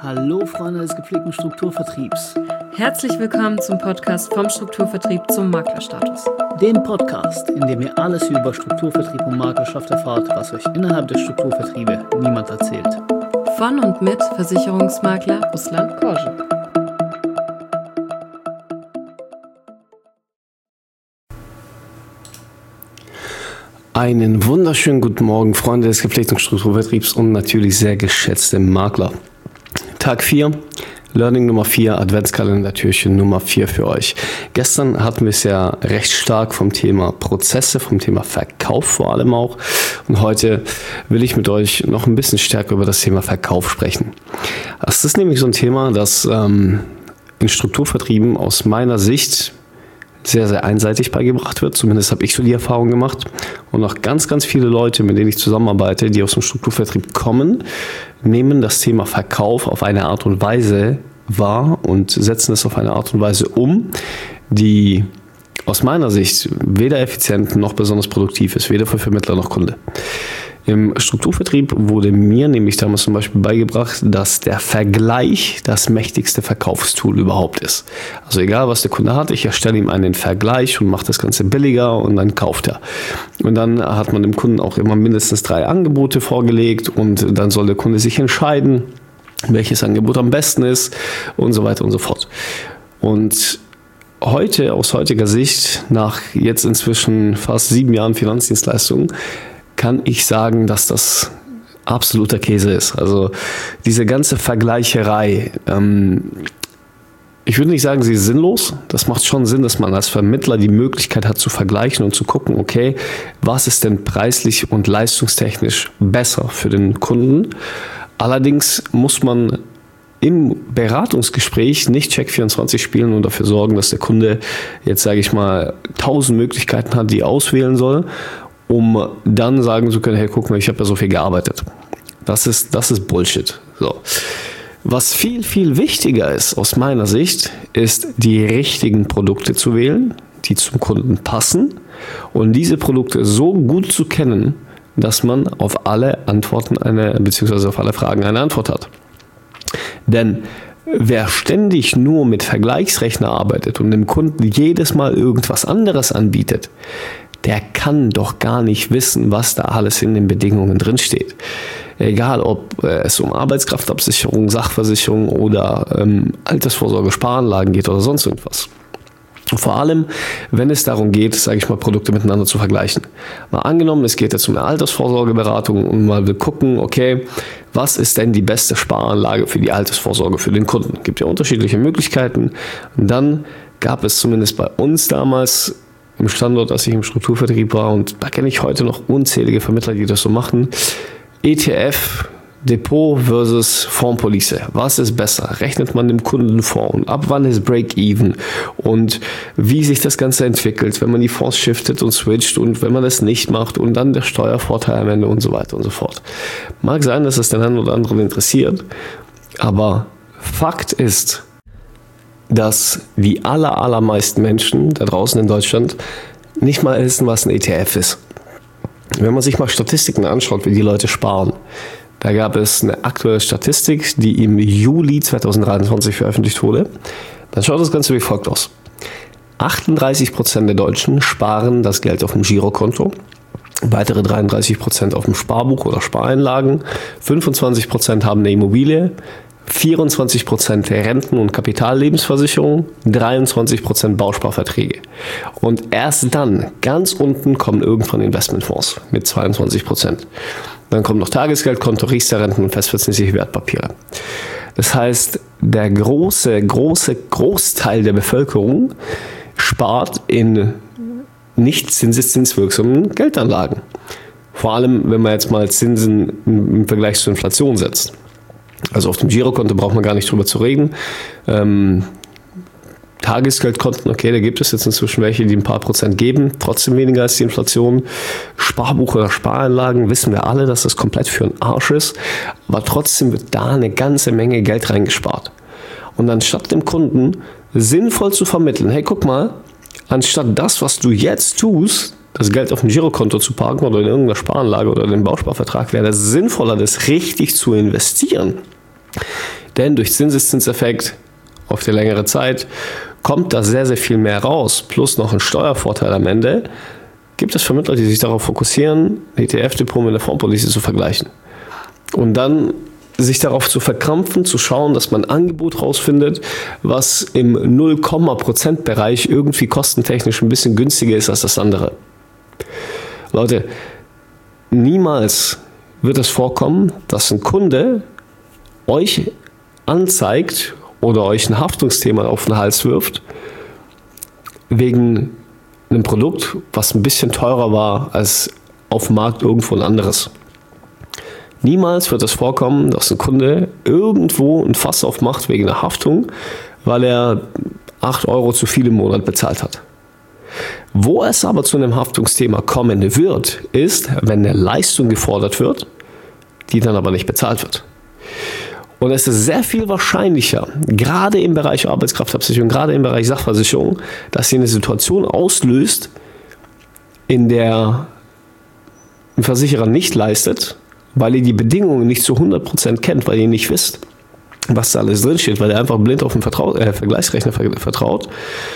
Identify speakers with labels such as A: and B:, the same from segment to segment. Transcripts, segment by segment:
A: Hallo Freunde des gepflegten Strukturvertriebs.
B: Herzlich willkommen zum Podcast vom Strukturvertrieb zum Maklerstatus.
A: Dem Podcast, in dem ihr alles über Strukturvertrieb und Maklerschaft erfahrt, was euch innerhalb der Strukturvertriebe niemand erzählt.
B: Von und mit Versicherungsmakler Ruslan Korschen.
C: Einen wunderschönen guten Morgen, Freunde des gepflegten Strukturvertriebs und natürlich sehr geschätzte Makler. Tag 4, Learning Nummer 4, Adventskalender-Türchen Nummer 4 für euch. Gestern hatten wir es ja recht stark vom Thema Prozesse, vom Thema Verkauf vor allem auch. Und heute will ich mit euch noch ein bisschen stärker über das Thema Verkauf sprechen. Das ist nämlich so ein Thema, das in Strukturvertrieben aus meiner Sicht sehr, sehr einseitig beigebracht wird. Zumindest habe ich so die Erfahrung gemacht. Und auch ganz, ganz viele Leute, mit denen ich zusammenarbeite, die aus dem Strukturvertrieb kommen, nehmen das Thema Verkauf auf eine Art und Weise wahr und setzen es auf eine Art und Weise um, die aus meiner Sicht weder effizient noch besonders produktiv ist, weder für Vermittler noch Kunde. Im Strukturvertrieb wurde mir nämlich damals zum Beispiel beigebracht, dass der Vergleich das mächtigste Verkaufstool überhaupt ist. Also egal, was der Kunde hat, ich erstelle ihm einen Vergleich und mache das Ganze billiger und dann kauft er. Und dann hat man dem Kunden auch immer mindestens 3 Angebote vorgelegt und dann soll der Kunde sich entscheiden, welches Angebot am besten ist und so weiter und so fort. Und heute, aus heutiger Sicht, nach jetzt inzwischen fast 7 Jahren Finanzdienstleistungen, kann ich sagen, dass das absoluter Käse ist. Also diese ganze Vergleicherei, ich würde nicht sagen, sie ist sinnlos. Das macht schon Sinn, dass man als Vermittler die Möglichkeit hat zu vergleichen und zu gucken, okay, was ist denn preislich und leistungstechnisch besser für den Kunden? Allerdings muss man im Beratungsgespräch nicht Check24 spielen und dafür sorgen, dass der Kunde jetzt, sage ich mal, 1000 Möglichkeiten hat, die er auswählen soll, um dann sagen zu können, hey, guck mal, ich habe ja so viel gearbeitet. Das ist Bullshit. So. Was viel, viel wichtiger ist aus meiner Sicht, ist die richtigen Produkte zu wählen, die zum Kunden passen und diese Produkte so gut zu kennen, dass man auf alle Antworten beziehungsweise auf alle Fragen eine Antwort hat. Denn wer ständig nur mit Vergleichsrechner arbeitet und dem Kunden jedes Mal irgendwas anderes anbietet, der kann doch gar nicht wissen, was da alles in den Bedingungen drinsteht. Egal, ob es um Arbeitskraftabsicherung, Sachversicherung oder Altersvorsorge, Sparanlagen geht oder sonst irgendwas. Vor allem, wenn es darum geht, sage ich mal, Produkte miteinander zu vergleichen. Mal angenommen, es geht jetzt um eine Altersvorsorgeberatung und mal will gucken, okay, was ist denn die beste Sparanlage für die Altersvorsorge für den Kunden? Es gibt ja unterschiedliche Möglichkeiten. Und dann gab es zumindest bei uns damals im Standort, als ich im Strukturvertrieb war, und da kenne ich heute noch unzählige Vermittler, die das so machen, ETF, Depot versus Fondspolice. Was ist besser? Rechnet man dem Kunden vor? Und ab wann ist Break-Even? Und wie sich das Ganze entwickelt, wenn man die Fonds shiftet und switcht und wenn man das nicht macht und dann der Steuervorteil am Ende und so weiter und so fort. Mag sein, dass es den einen oder anderen interessiert, aber Fakt ist, dass die allermeisten Menschen da draußen in Deutschland nicht mal wissen, was ein ETF ist. Wenn man sich mal Statistiken anschaut, wie die Leute sparen, da gab es eine aktuelle Statistik, die im Juli 2023 veröffentlicht wurde. Dann schaut das Ganze wie folgt aus. 38% der Deutschen sparen das Geld auf dem Girokonto, weitere 33% auf dem Sparbuch oder Spareinlagen, 25% haben eine Immobilie, 24% Renten- und Kapitallebensversicherung, 23% Bausparverträge. Und erst dann, ganz unten, kommen irgendwann Investmentfonds mit 22%. Dann kommt noch Tagesgeldkonto, Riester-Renten und festverzinsliche Wertpapiere. Das heißt, der Großteil der Bevölkerung spart in nicht zinseszinswirksamen Geldanlagen. Vor allem, wenn man jetzt mal Zinsen im Vergleich zur Inflation setzt. Also auf dem Girokonto braucht man gar nicht drüber zu reden. Tagesgeldkonten, okay, da gibt es jetzt inzwischen welche, die ein paar Prozent geben, trotzdem weniger als die Inflation. Sparbuch oder Spareinlagen, wissen wir alle, dass das komplett für den Arsch ist, aber trotzdem wird da eine ganze Menge Geld reingespart. Und anstatt dem Kunden sinnvoll zu vermitteln, hey, guck mal, anstatt das, was du jetzt tust, das Geld auf dem Girokonto zu parken oder in irgendeiner Sparanlage oder in den Bausparvertrag, wäre es sinnvoller, das richtig zu investieren. Denn durch Zinseszinseffekt auf die längere Zeit kommt da sehr, sehr viel mehr raus, plus noch ein Steuervorteil am Ende, gibt es Vermittler, die sich darauf fokussieren, ein ETF-Depot mit einer Fondspolice zu vergleichen. Und dann sich darauf zu verkrampfen, zu schauen, dass man ein Angebot rausfindet, was im 0,%-Bereich irgendwie kostentechnisch ein bisschen günstiger ist als das andere. Leute, niemals wird es vorkommen, dass ein Kunde euch anzeigt oder euch ein Haftungsthema auf den Hals wirft, wegen einem Produkt, was ein bisschen teurer war als auf dem Markt irgendwo ein anderes. Niemals wird es vorkommen, dass ein Kunde irgendwo ein Fass aufmacht wegen einer Haftung, weil er 8 € zu viel im Monat bezahlt hat. Wo es aber zu einem Haftungsthema kommen wird, ist, wenn eine Leistung gefordert wird, die dann aber nicht bezahlt wird. Und es ist sehr viel wahrscheinlicher, gerade im Bereich Arbeitskraftabsicherung, gerade im Bereich Sachversicherung, dass ihr eine Situation auslöst, in der ein Versicherer nicht leistet, weil ihr die Bedingungen nicht zu 100% kennt, weil ihr nicht wisst, was da alles drinsteht, weil ihr einfach blind auf den Vergleichsrechner vertraut,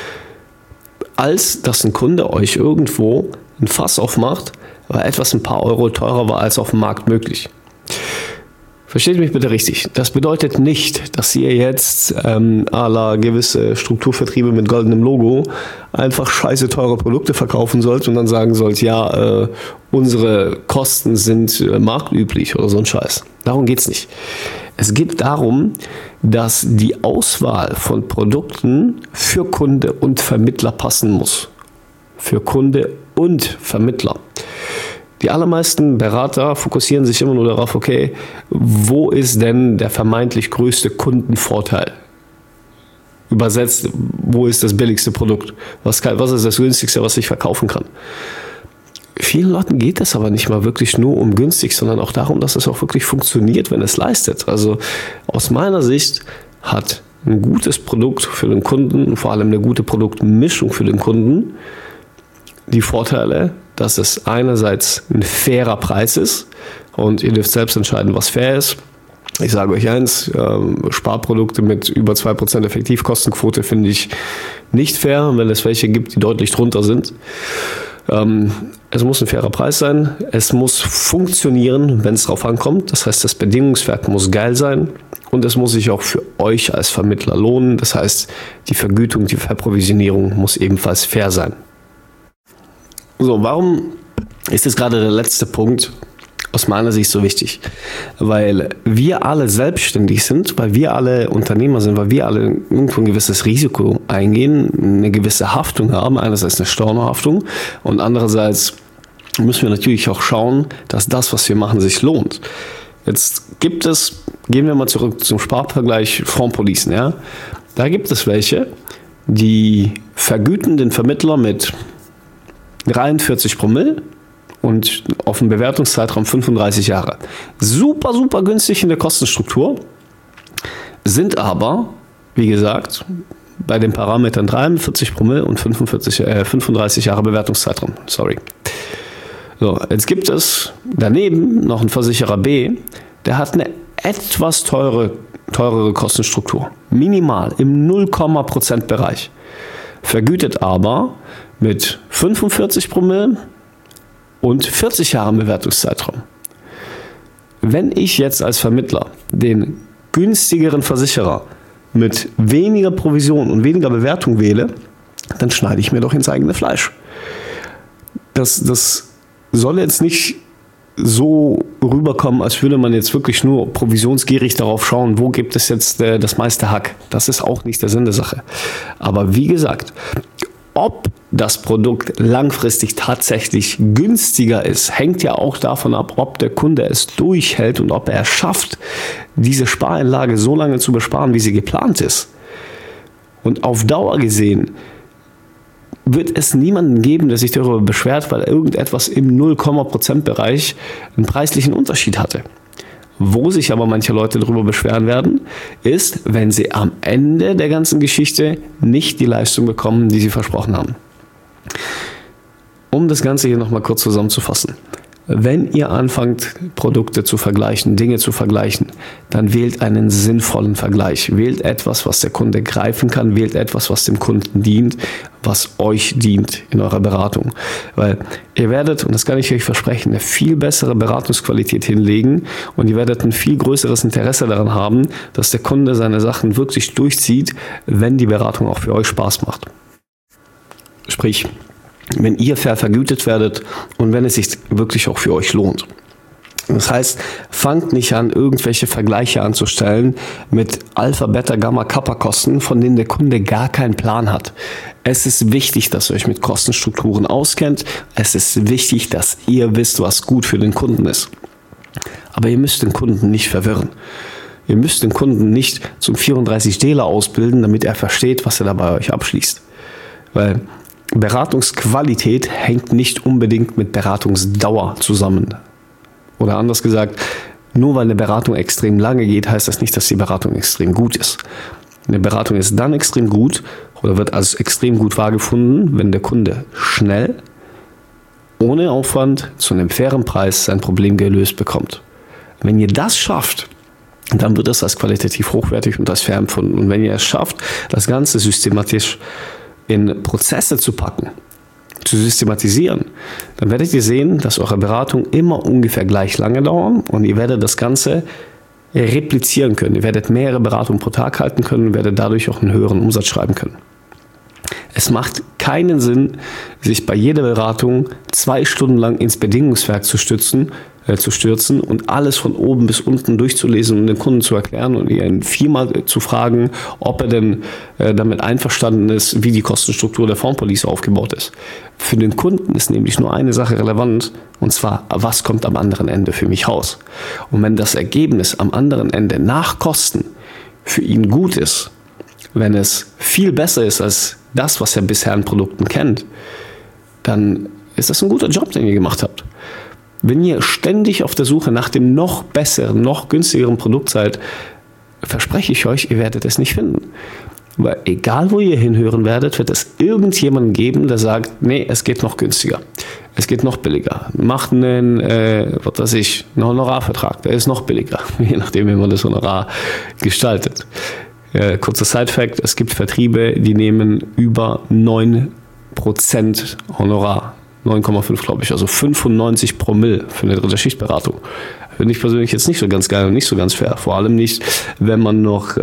C: als dass ein Kunde euch irgendwo ein Fass aufmacht, weil etwas ein paar Euro teurer war als auf dem Markt möglich. Versteht mich bitte richtig. Das bedeutet nicht, dass ihr jetzt à la gewisse Strukturvertriebe mit goldenem Logo einfach scheiße teure Produkte verkaufen sollt und dann sagen sollt, ja, unsere Kosten sind marktüblich oder so ein Scheiß. Darum geht's nicht. Es geht darum, dass die Auswahl von Produkten für Kunde und Vermittler passen muss. Für Kunde und Vermittler. Die allermeisten Berater fokussieren sich immer nur darauf, okay, wo ist denn der vermeintlich größte Kundenvorteil? Übersetzt, wo ist das billigste Produkt? Was ist das günstigste, was ich verkaufen kann? Vielen Leuten geht es aber nicht mal wirklich nur um günstig, sondern auch darum, dass es auch wirklich funktioniert, wenn es leistet. Also aus meiner Sicht hat ein gutes Produkt für den Kunden, vor allem eine gute Produktmischung für den Kunden, die Vorteile, dass es einerseits ein fairer Preis ist und ihr dürft selbst entscheiden, was fair ist. Ich sage euch eins, Sparprodukte mit über 2% Effektivkostenquote finde ich nicht fair, wenn es welche gibt, die deutlich drunter sind. Es muss ein fairer Preis sein, es muss funktionieren, wenn es drauf ankommt. Das heißt, das Bedingungswerk muss geil sein und es muss sich auch für euch als Vermittler lohnen. Das heißt, die Vergütung, die Verprovisionierung muss ebenfalls fair sein. So, warum ist jetzt gerade der letzte Punkt aus meiner Sicht so wichtig? Weil wir alle selbstständig sind, weil wir alle Unternehmer sind, weil wir alle irgendwo ein gewisses Risiko eingehen, eine gewisse Haftung haben, einerseits eine Stornohaftung und andererseits müssen wir natürlich auch schauen, dass das, was wir machen, sich lohnt. Jetzt gehen wir mal zurück zum Sparvergleich Fondspolicen, ja? Da gibt es welche, die vergüten den Vermittler mit 43 Promille und auf dem Bewertungszeitraum 35 Jahre. Super, super günstig in der Kostenstruktur, sind aber, wie gesagt, bei den Parametern 43 Promille und 35 Jahre Bewertungszeitraum. Sorry. So, jetzt gibt es daneben noch einen Versicherer B, der hat eine etwas teurere Kostenstruktur. Minimal im 0,%-Bereich. Vergütet aber mit 45 Promille und 40 Jahren Bewertungszeitraum. Wenn ich jetzt als Vermittler den günstigeren Versicherer mit weniger Provision und weniger Bewertung wähle, dann schneide ich mir doch ins eigene Fleisch. Das soll jetzt nicht so rüberkommen, als würde man jetzt wirklich nur provisionsgierig darauf schauen, wo gibt es jetzt das meiste Hack. Das ist auch nicht der Sinn der Sache. Aber wie gesagt, ob das Produkt langfristig tatsächlich günstiger ist, hängt ja auch davon ab, ob der Kunde es durchhält und ob er es schafft, diese Spareinlage so lange zu besparen, wie sie geplant ist. Und auf Dauer gesehen wird es niemanden geben, der sich darüber beschwert, weil irgendetwas im 0,%-Bereich einen preislichen Unterschied hatte. Wo sich aber manche Leute darüber beschweren werden, ist, wenn sie am Ende der ganzen Geschichte nicht die Leistung bekommen, die sie versprochen haben. Um das Ganze hier nochmal kurz zusammenzufassen. Wenn ihr anfangt, Produkte zu vergleichen, Dinge zu vergleichen, dann wählt einen sinnvollen Vergleich. Wählt etwas, was der Kunde greifen kann. Wählt etwas, was dem Kunden dient, was euch dient in eurer Beratung. Weil ihr werdet, und das kann ich euch versprechen, eine viel bessere Beratungsqualität hinlegen und ihr werdet ein viel größeres Interesse daran haben, dass der Kunde seine Sachen wirklich durchzieht, wenn die Beratung auch für euch Spaß macht. Sprich, wenn ihr fair vergütet werdet und wenn es sich wirklich auch für euch lohnt. Das heißt, fangt nicht an, irgendwelche Vergleiche anzustellen mit Alpha, Beta, Gamma, Kappa Kosten, von denen der Kunde gar keinen Plan hat. Es ist wichtig, dass ihr euch mit Kostenstrukturen auskennt. Es ist wichtig, dass ihr wisst, was gut für den Kunden ist. Aber ihr müsst den Kunden nicht verwirren. Ihr müsst den Kunden nicht zum 34-Deler ausbilden, damit er versteht, was er da bei euch abschließt. Weil Beratungsqualität hängt nicht unbedingt mit Beratungsdauer zusammen. Oder anders gesagt, nur weil eine Beratung extrem lange geht, heißt das nicht, dass die Beratung extrem gut ist. Eine Beratung ist dann extrem gut oder wird als extrem gut wahrgefunden, wenn der Kunde schnell, ohne Aufwand, zu einem fairen Preis sein Problem gelöst bekommt. Wenn ihr das schafft, dann wird das als qualitativ hochwertig und als fair empfunden. Und wenn ihr es schafft, das Ganze systematisch in Prozesse zu packen, zu systematisieren, dann werdet ihr sehen, dass eure Beratungen immer ungefähr gleich lange dauern und ihr werdet das Ganze replizieren können. Ihr werdet mehrere Beratungen pro Tag halten können und werdet dadurch auch einen höheren Umsatz schreiben können. Es macht keinen Sinn, sich bei jeder Beratung 2 Stunden lang ins Bedingungswerk zu stürzen und alles von oben bis unten durchzulesen und den Kunden zu erklären und ihn 4-mal zu fragen, ob er denn damit einverstanden ist, wie die Kostenstruktur der Formpolice aufgebaut ist. Für den Kunden ist nämlich nur eine Sache relevant, und zwar, was kommt am anderen Ende für mich raus? Und wenn das Ergebnis am anderen Ende nach Kosten für ihn gut ist, wenn es viel besser ist als das, was er bisher an Produkten kennt, dann ist das ein guter Job, den ihr gemacht habt. Wenn ihr ständig auf der Suche nach dem noch besseren, noch günstigeren Produkt seid, verspreche ich euch, ihr werdet es nicht finden. Weil egal, wo ihr hinhören werdet, wird es irgendjemanden geben, der sagt, nee, es geht noch günstiger. Es geht noch billiger. Macht einen, einen Honorarvertrag, der ist noch billiger, je nachdem, wie man das Honorar gestaltet. Kurzer Side-Fact, es gibt Vertriebe, die nehmen über 9% Honorar. 9,5 glaube ich, also 95 Promille für eine dritte Schichtberatung. Finde ich persönlich jetzt nicht so ganz geil und nicht so ganz fair. Vor allem nicht, wenn man noch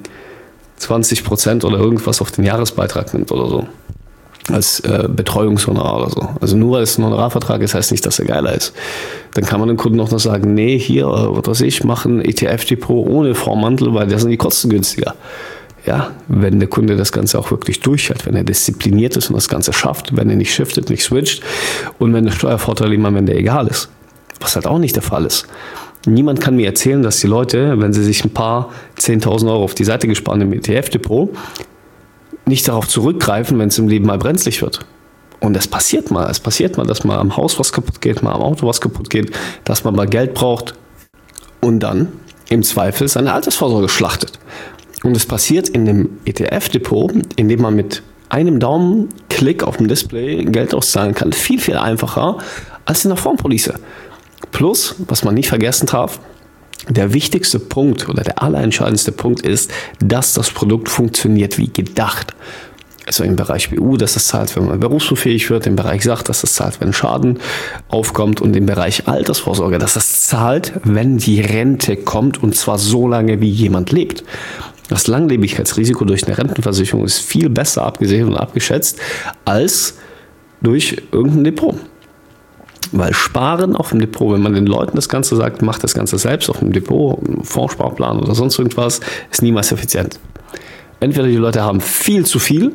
C: 20% oder irgendwas auf den Jahresbeitrag nimmt oder so. Als Betreuungshonorar oder so. Also nur weil es ein Honorarvertrag ist, heißt nicht, dass er geiler ist. Dann kann man dem Kunden auch noch sagen, nee, hier, mache ein ETF-Depot ohne Vormantel, weil da sind die Kosten günstiger. Ja, wenn der Kunde das Ganze auch wirklich durchhält, wenn er diszipliniert ist und das Ganze schafft, wenn er nicht shiftet, nicht switcht und wenn der Steuervorteil ihm am Ende egal ist, was halt auch nicht der Fall ist. Niemand kann mir erzählen, dass die Leute, wenn sie sich ein paar 10.000 Euro auf die Seite gespart im ETF-Depot, nicht darauf zurückgreifen, wenn es im Leben mal brenzlig wird. Und es passiert mal, dass mal am Haus was kaputt geht, mal am Auto was kaputt geht, dass man mal Geld braucht und dann im Zweifel seine Altersvorsorge schlachtet. Und es passiert in dem ETF-Depot, in dem man mit einem Daumenklick auf dem Display Geld auszahlen kann, viel, viel einfacher als in der Formpolice. Plus, was man nicht vergessen darf, der wichtigste Punkt oder der allerentscheidendste Punkt ist, dass das Produkt funktioniert wie gedacht. Also im Bereich BU, dass es zahlt, wenn man berufsunfähig wird, im Bereich Sach, dass es zahlt, wenn ein Schaden aufkommt und im Bereich Altersvorsorge, dass es zahlt, wenn die Rente kommt und zwar so lange, wie jemand lebt. Das Langlebigkeitsrisiko durch eine Rentenversicherung ist viel besser abgesehen und abgeschätzt als durch irgendein Depot. Weil Sparen auf dem Depot, wenn man den Leuten das Ganze sagt, macht das Ganze selbst auf dem Depot, Fondssparplan oder sonst irgendwas, ist niemals effizient. Entweder die Leute haben viel zu viel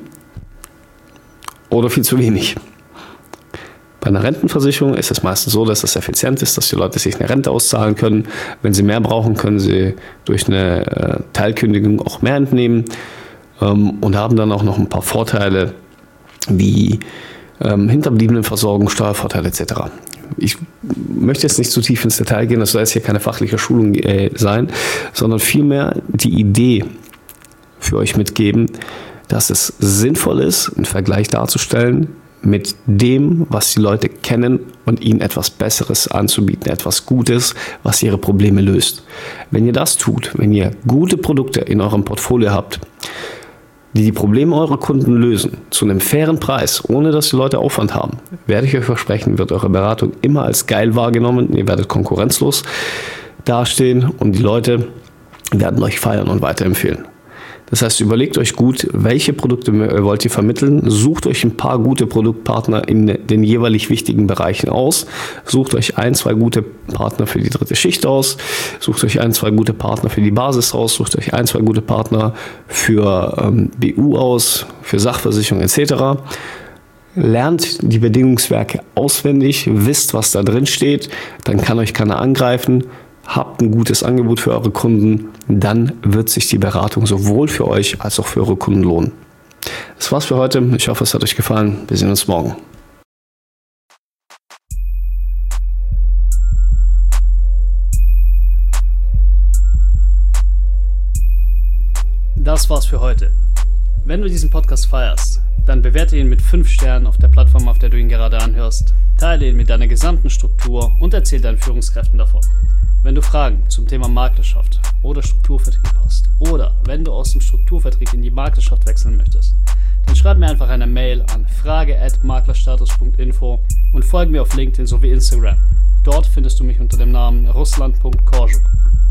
C: oder viel zu wenig. Bei einer Rentenversicherung ist es meistens so, dass es effizient ist, dass die Leute sich eine Rente auszahlen können. Wenn sie mehr brauchen, können sie durch eine Teilkündigung auch mehr entnehmen und haben dann auch noch ein paar Vorteile wie Hinterbliebenenversorgung, Steuervorteile etc. Ich möchte jetzt nicht zu tief ins Detail gehen, das soll jetzt hier keine fachliche Schulung sein, sondern vielmehr die Idee für euch mitgeben, dass es sinnvoll ist, einen Vergleich darzustellen mit dem, was die Leute kennen und ihnen etwas Besseres anzubieten, etwas Gutes, was ihre Probleme löst. Wenn ihr das tut, wenn ihr gute Produkte in eurem Portfolio habt, die Probleme eurer Kunden lösen, zu einem fairen Preis, ohne dass die Leute Aufwand haben, werde ich euch versprechen, wird eure Beratung immer als geil wahrgenommen. Ihr werdet konkurrenzlos dastehen und die Leute werden euch feiern und weiterempfehlen. Das heißt, überlegt euch gut, welche Produkte wollt ihr vermitteln, sucht euch ein paar gute Produktpartner in den jeweilig wichtigen Bereichen aus, sucht euch 1, 2 gute Partner für die dritte Schicht aus, sucht euch 1, 2 gute Partner für die Basis aus, sucht euch 1, 2 gute Partner für BU aus, für Sachversicherung etc. Lernt die Bedingungswerke auswendig, wisst, was da drin steht, dann kann euch keiner angreifen. Habt ein gutes Angebot für eure Kunden, dann wird sich die Beratung sowohl für euch als auch für eure Kunden lohnen. Das war's für heute. Ich hoffe, es hat euch gefallen. Wir sehen uns morgen.
A: Das war's für heute. Wenn du diesen Podcast feierst, dann bewerte ihn mit 5 Sternen auf der Plattform, auf der du ihn gerade anhörst. Teile ihn mit deiner gesamten Struktur und erzähl deinen Führungskräften davon. Wenn du Fragen zum Thema Maklerschaft oder Strukturvertrieb hast oder wenn du aus dem Strukturvertrieb in die Maklerschaft wechseln möchtest, dann schreib mir einfach eine Mail an frage@maklerstatus.info und folge mir auf LinkedIn sowie Instagram. Dort findest du mich unter dem Namen Russland.Korczuk.